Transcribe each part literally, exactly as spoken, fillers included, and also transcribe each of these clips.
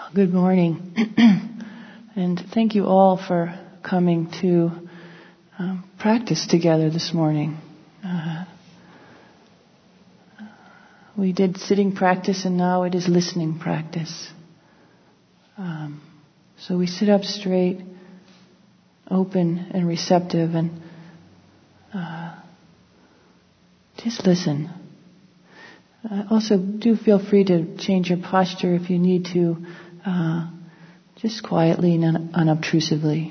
Good morning. And thank you all for coming to um, practice together this morning. Uh, we did sitting practice and now it is listening practice. Um, so we sit up straight, open and receptive, and uh, just listen. Uh, also, do feel free to change your posture if you need to, uh, just quietly and un- unobtrusively.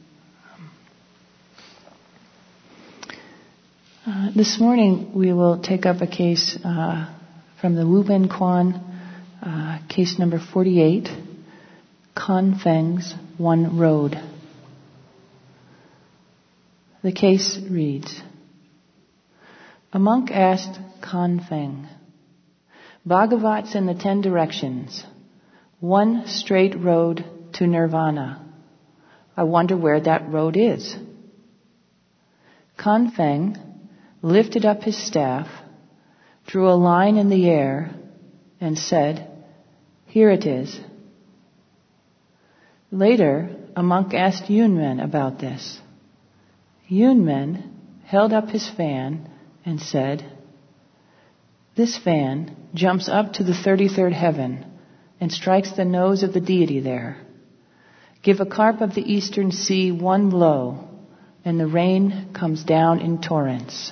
Uh, this morning we will take up a case uh, from the Wu Ben Quan, uh, case number forty-eight, Kan Feng's One Road. The case reads, a monk asked Kan Feng, Bhagavats and the Ten Directions, one straight road to nirvana. I wonder where that road is. Kan Feng lifted up his staff, drew a line in the air, and said, here it is. Later, a monk asked Yunmen about this. Yunmen held up his fan and said, this fan jumps up to the thirty-third heaven and strikes the nose of the deity there. Give a carp of the eastern sea one blow, and the rain comes down in torrents.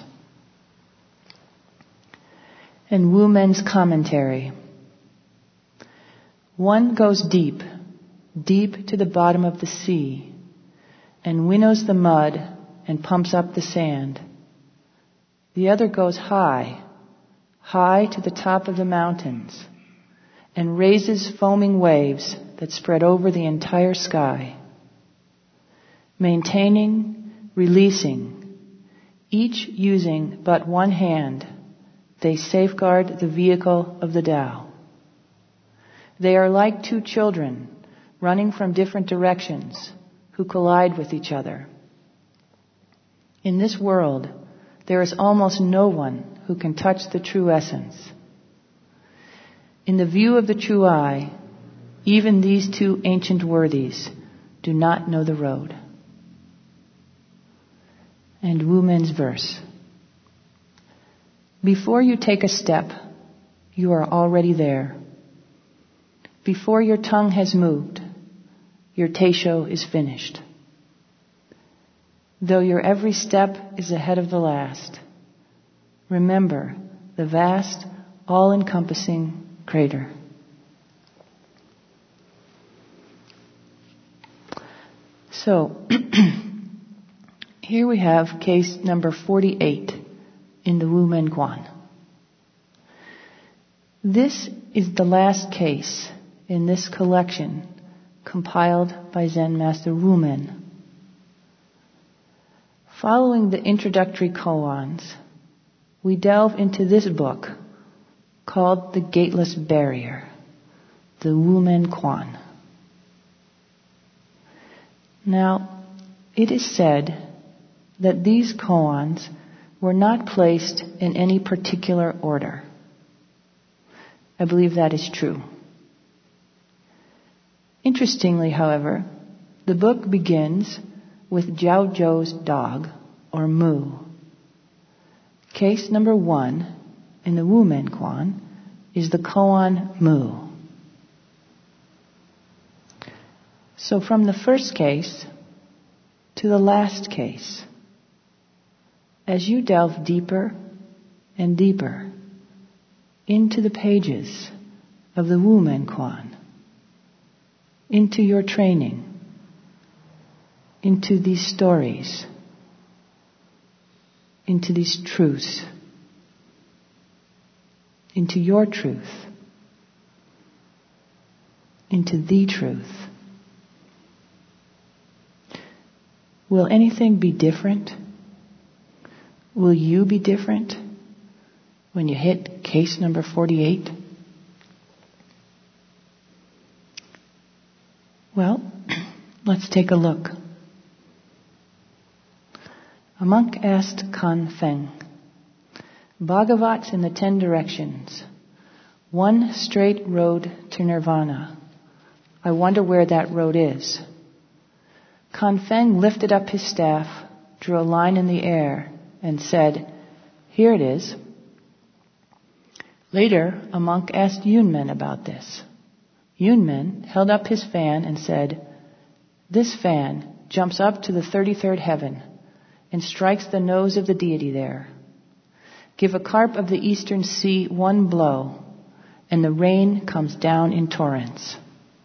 And Wu Men's commentary. One goes deep, deep to the bottom of the sea, and winnows the mud and pumps up the sand. The other goes high, high to the top of the mountains, and raises foaming waves that spread over the entire sky. Maintaining, releasing, each using but one hand, they safeguard the vehicle of the Tao. They are like two children running from different directions who collide with each other. In this world, there is almost no one who can touch the true essence. In the view of the true eye, even these two ancient worthies do not know the road. And Wu Men's verse. Before you take a step, you are already there. Before your tongue has moved, your teisho is finished. Though your every step is ahead of the last, remember the vast, all-encompassing crater. So, here we have case number forty-eight in the Wu Men Quan. This is the last case in this collection compiled by Zen Master Wu Men. Following the introductory koans, we delve into this book called The Gateless Barrier, the Wu Men Quan. Now, it is said that these koans were not placed in any particular order. I believe that is true. Interestingly, however, the book begins with Jiao Zhou's dog, or Mu. Case number one in the Wu Men Quan is the koan Mu. So from the first case to the last case, as you delve deeper and deeper into the pages of the Wu Men Quan, into your training, into these stories, into these truths, into your truth, into the truth. Will anything be different? Will you be different when you hit case number forty-eight? Well, let's take a look. A monk asked Kan Feng, Bhagavats in the Ten Directions, one straight road to nirvana. I wonder where that road is. Confeng lifted up his staff, drew a line in the air, and said, here it is. Later, a monk asked Yunmen about this. Yunmen held up his fan and said, this fan jumps up to the thirty-third heaven and strikes the nose of the deity there. Give a carp of the eastern sea one blow, and the rain comes down in torrents.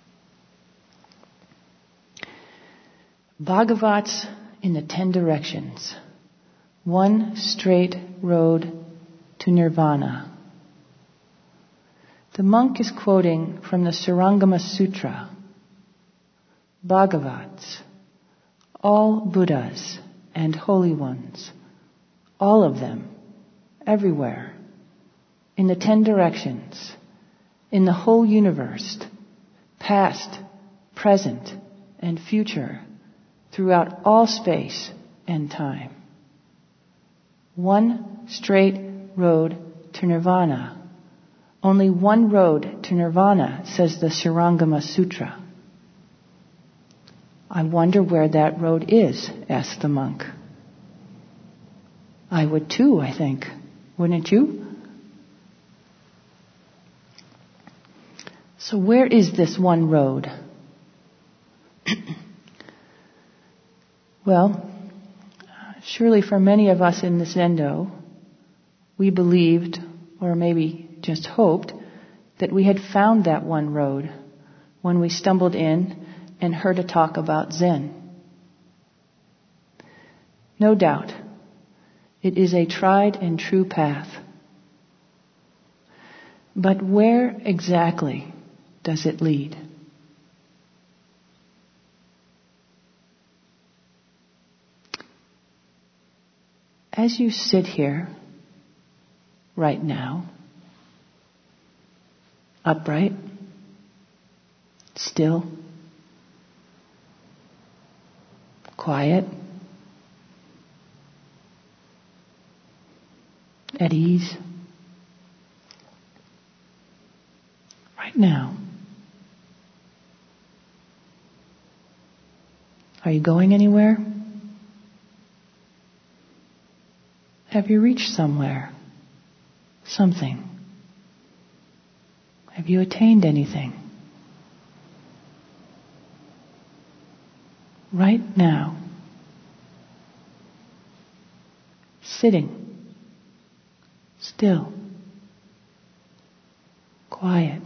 Bhagavats in the ten directions. One straight road to nirvana. The monk is quoting from the Surangama Sutra. Bhagavats, all Buddhas and holy ones, all of them, everywhere, in the ten directions, in the whole universe, past, present, and future, throughout all space and time. One straight road to nirvana. Only one road to nirvana, says the Surangama Sutra. I wonder where that road is, asked the monk. I would too, I think. Wouldn't you? So where is this one road? Well, surely for many of us in the Zendo, we believed, or maybe just hoped, that we had found that one road when we stumbled in and heard a talk about Zen. No doubt, it is a tried and true path. But where exactly does it lead? As you sit here, right now, upright, still, quiet, at ease, right now. Are you going anywhere? Have you reached somewhere? Something? Have you attained anything? Right now, sitting, still, quiet,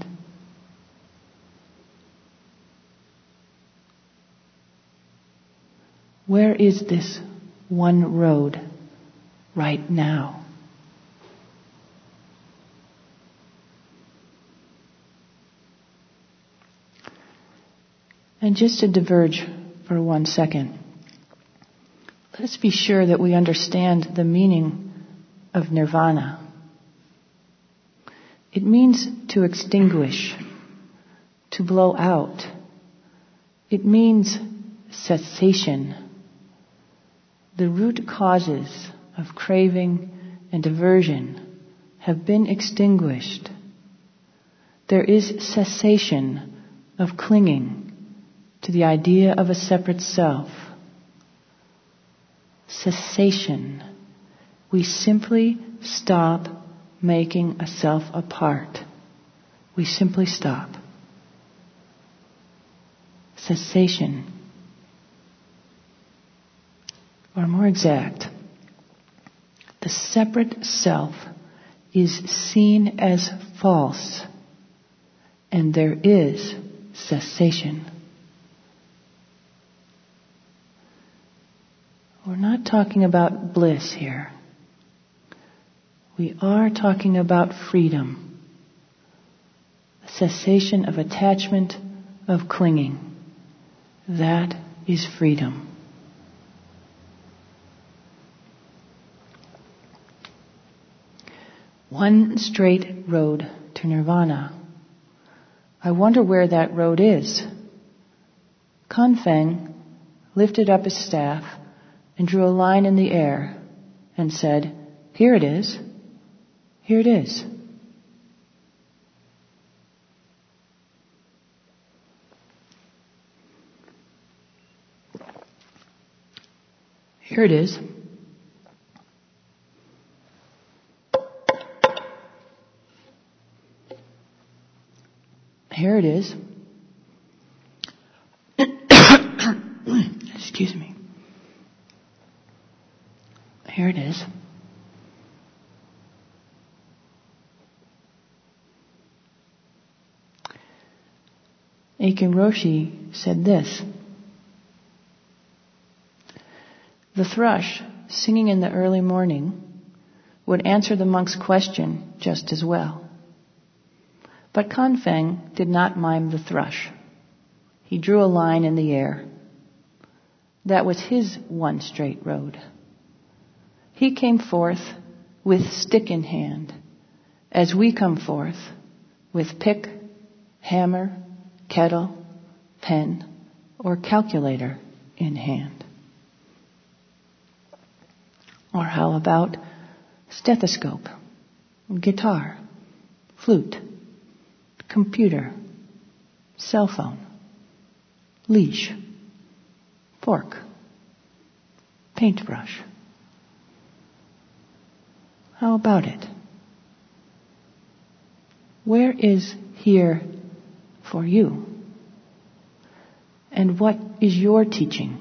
where is this one road right now? And just to diverge for one second, let's be sure that we understand the meaning of nirvana. It means to extinguish, to blow out. It means cessation. The root causes of craving and aversion have been extinguished. There is cessation of clinging to the idea of a separate self. Cessation. We simply stop making a self apart. We simply stop. Cessation. Or more exact, the separate self is seen as false, and there is cessation. We're not talking about bliss here. We are talking about freedom, a cessation of attachment, of clinging. That is freedom. One straight road to nirvana. I wonder where that road is. Confeng lifted up his staff and drew a line in the air and said, here it is. Here it is. Here it is. Here it is. Excuse me. Here it is. Aiken Roshi said this: the thrush, singing in the early morning, would answer the monk's question just as well. But Kanfeng did not mime the thrush. He drew a line in the air. That was his one straight road. He came forth with stick in hand, as we come forth with pick, hammer, kettle, pen, or calculator in hand. Or how about stethoscope, guitar, flute, computer, cell phone, leash, fork, paintbrush? How about it? Where is here for you? And what is your teaching?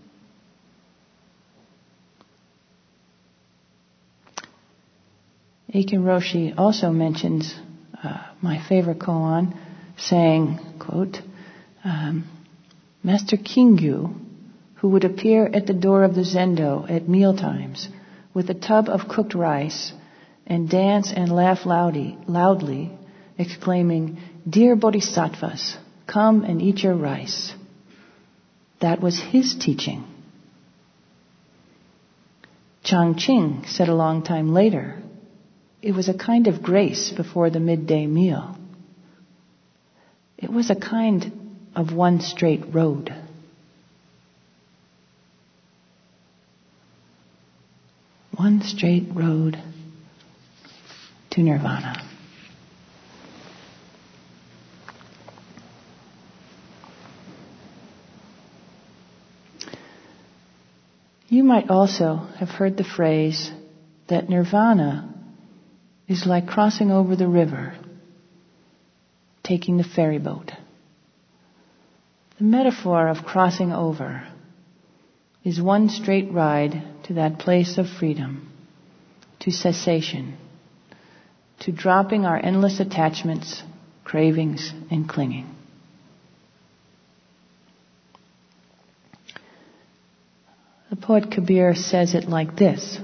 Aiken Roshi also mentions uh, my favorite koan, saying, quote, um, Master Kingyu, who would appear at the door of the zendo at mealtimes with a tub of cooked rice and dance and laugh loudly, loudly, exclaiming, "Dear Bodhisattvas, come and eat your rice." That was his teaching. Changqing said a long time later, it was a kind of grace before the midday meal. It was a kind of one straight road. One straight road to nirvana. You might also have heard the phrase that nirvana is like crossing over the river, taking the ferry boat. The metaphor of crossing over is one straight ride to that place of freedom, to cessation, to dropping our endless attachments, cravings, and clinging. The poet Kabir says it like this: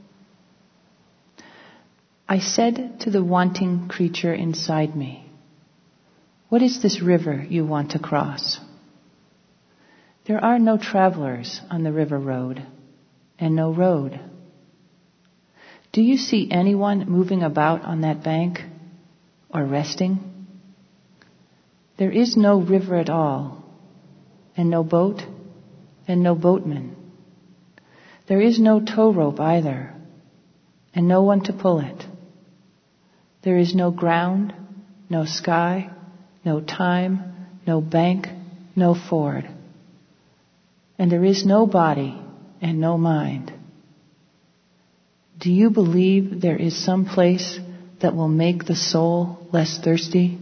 I said to the wanting creature inside me, what is this river you want to cross? There are no travelers on the river road, and no road. Do you see anyone moving about on that bank or resting? There is no river at all, and no boat, and no boatman. There is no tow rope either, and no one to pull it. There is no ground, no sky, no time, no bank, no ford. And there is no body and no mind. Do you believe there is some place that will make the soul less thirsty?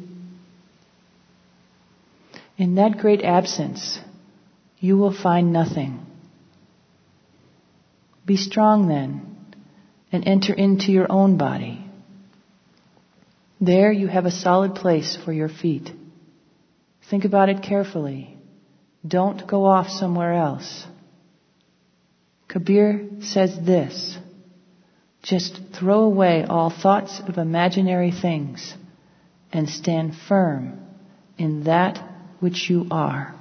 In that great absence, you will find nothing. Be strong then, and enter into your own body. There you have a solid place for your feet. Think about it carefully. Don't go off somewhere else. Kabir says this: just throw away all thoughts of imaginary things and stand firm in that which you are.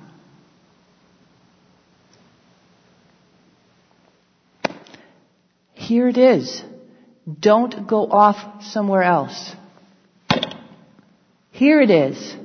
Here it is. Don't go off somewhere else. Here it is.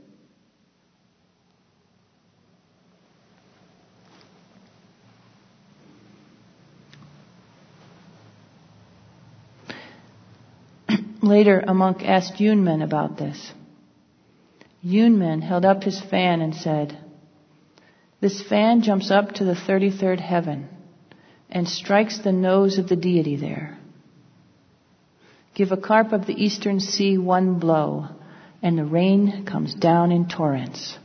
Later, a monk asked Yunmen about this. Yunmen held up his fan and said, "This fan jumps up to the thirty-third heaven, and strikes the nose of the deity there. Give a carp of the eastern sea one blow, and the rain comes down in torrents.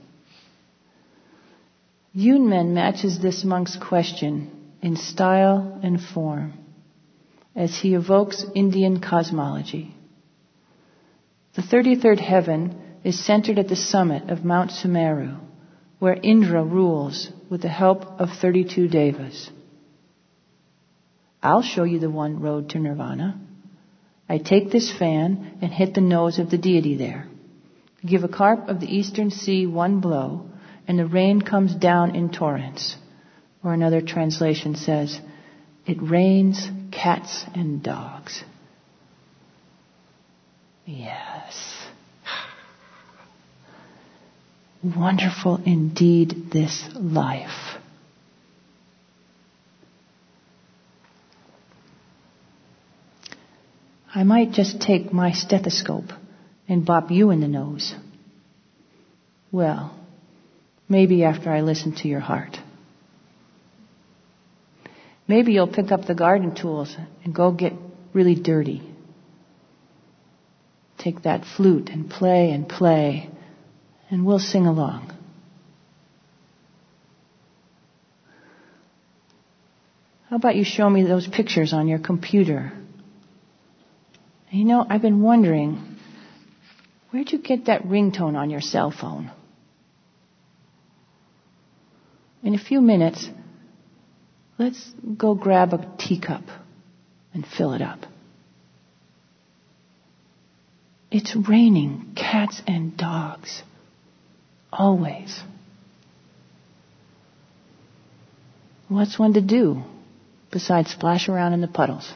Yunmen matches this monk's question in style and form as he evokes Indian cosmology. The thirty-third heaven is centered at the summit of Mount Sumeru, where Indra rules with the help of thirty-two devas. I'll show you the one road to nirvana. I take this fan and hit the nose of the deity there. Give a carp of the eastern sea one blow, and the rain comes down in torrents. Or another translation says, it rains cats and dogs. Yes. Wonderful indeed, this life. I might just take my stethoscope and bop you in the nose. Well, maybe after I listen to your heart. Maybe you'll pick up the garden tools and go get really dirty. Take that flute and play and play, and we'll sing along. How about you show me those pictures on your computer? You know, I've been wondering, where'd you get that ringtone on your cell phone? In a few minutes, let's go grab a teacup and fill it up. It's raining cats and dogs. Always. What's one to do besides splash around in the puddles?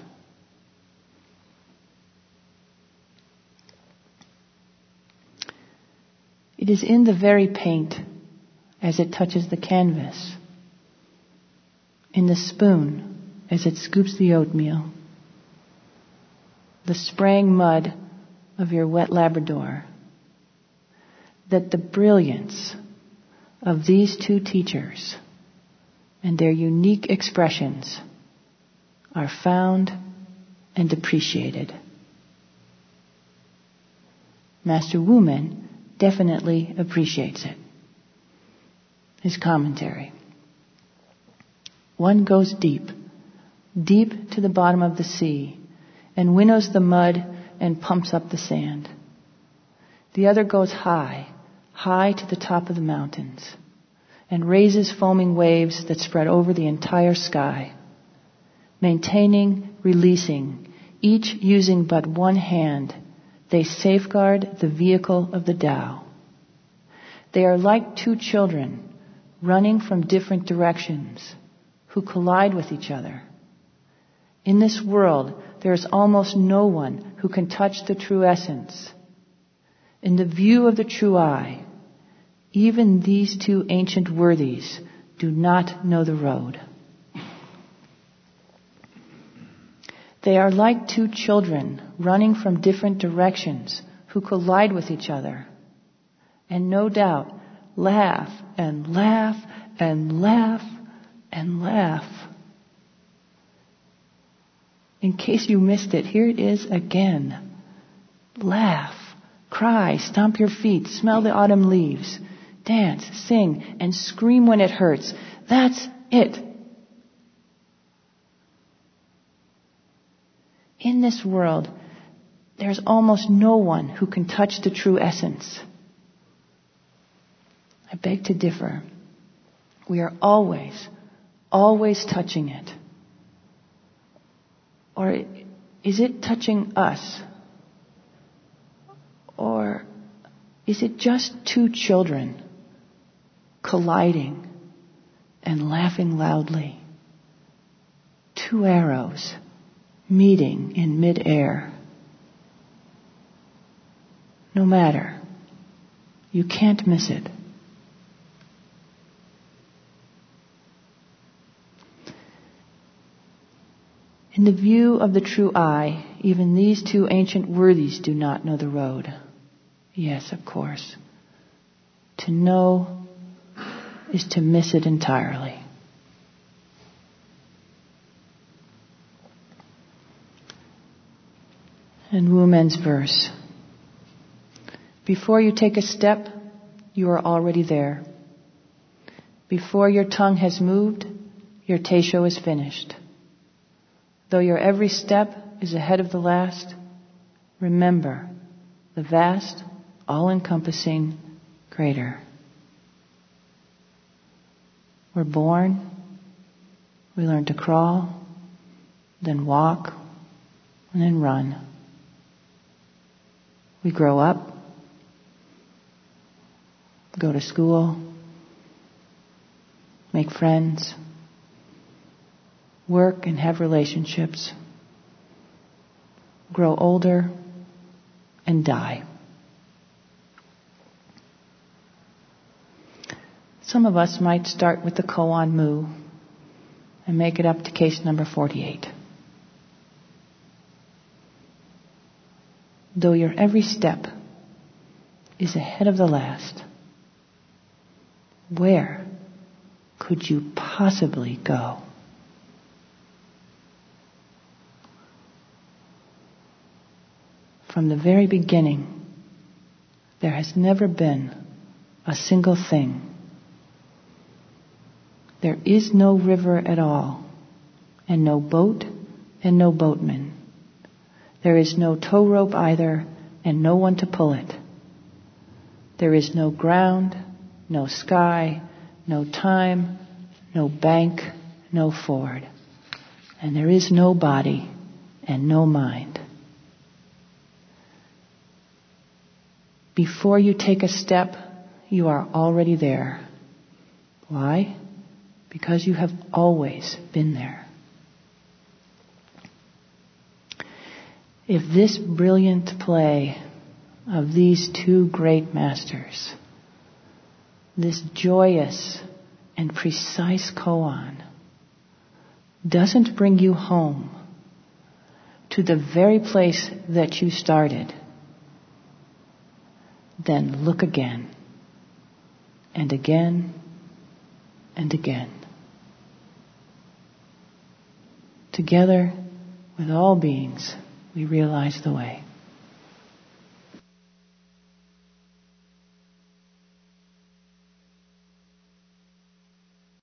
It is in the very paint as it touches the canvas, in the spoon as it scoops the oatmeal, the spraying mud of your wet Labrador, that the brilliance of these two teachers and their unique expressions are found and appreciated. Master Wumen definitely appreciates it. His commentary. One goes deep, deep to the bottom of the sea, and winnows the mud and pumps up the sand. The other goes high, high to the top of the mountains, and raises foaming waves that spread over the entire sky, maintaining, releasing, each using but one hand. They safeguard the vehicle of the Tao. They are like two children running from different directions who collide with each other. In this world, there is almost no one who can touch the true essence. In the view of the true eye, even these two ancient worthies do not know the road. They are like two children running from different directions who collide with each other. And no doubt, laugh and laugh and laugh and laugh. In case you missed it, here it is again. Laugh, cry, stomp your feet, smell the autumn leaves, dance, sing, and scream when it hurts. That's it. In this world, there's almost no one who can touch the true essence. I beg to differ. We are always, always touching it. Or is it touching us? Or is it just two children colliding and laughing loudly? Two arrows meeting in mid-air. No matter. You can't miss it. In the view of the true eye, even these two ancient worthies do not know the road. Yes, of course. To know is to miss it entirely. And Wu Men's verse. Before you take a step, you are already there. Before your tongue has moved, your teisho is finished. Though your every step is ahead of the last, remember the vast, all-encompassing greater. We're born, we learn to crawl, then walk, and then run. We grow up, go to school, make friends, work and have relationships, grow older, and die. Some of us might start with the koan mu and make it up to case number forty-eight. Though your every step is ahead of the last, where could you possibly go? From the very beginning, there has never been a single thing. There is no river at all, and no boat, and no boatman. There is no tow rope either, and no one to pull it. There is no ground, no sky, no time, no bank, no ford. And there is no body and no mind. Before you take a step, you are already there. Why? Because you have always been there. If this brilliant play of these two great masters, this joyous and precise koan, doesn't bring you home to the very place that you started, then look again, and again, and again. Together with all beings, we realize the way.